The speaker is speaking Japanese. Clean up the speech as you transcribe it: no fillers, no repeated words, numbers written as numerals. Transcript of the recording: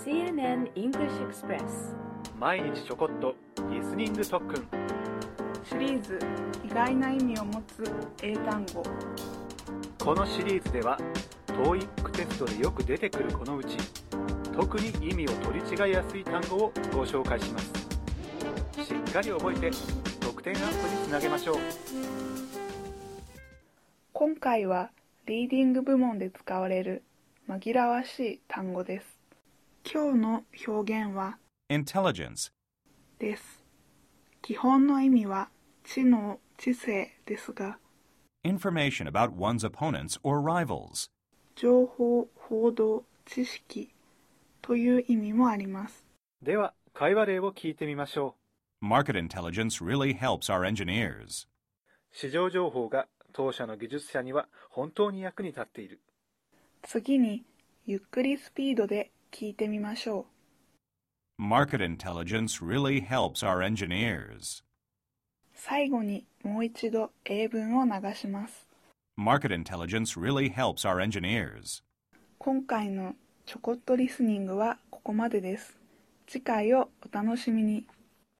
CNN English Express 毎日ちょこっとリスニング特訓。 シリーズ意外な意味を持つ英単語。 このシリーズでは TOEIC テストでよく出てくるこのうち特に意味を取り違いやすい単語をご紹介します。しっかり覚えて得点アップにつなげましょう。 今回はリーディング部門で使われる紛らわしい単語です。今日の表現は intelligence です。基本の意味は知能、知性ですが、 information about one's opponents or rivals 情報、報道、知識という意味もあります。 では会話例を聞いてみましょう。 Market intelligence really helps our engineers. 市場情報が当社の技術者には本当に役に立っている。 次にゆっくりスピードで聞いてみましょう。 Market intelligence really helps our engineers. 最後にもう一度英文を流します。 Market intelligence really helps our engineers. 今回のちょこっとリスニングはここまでです。次回をお楽しみに。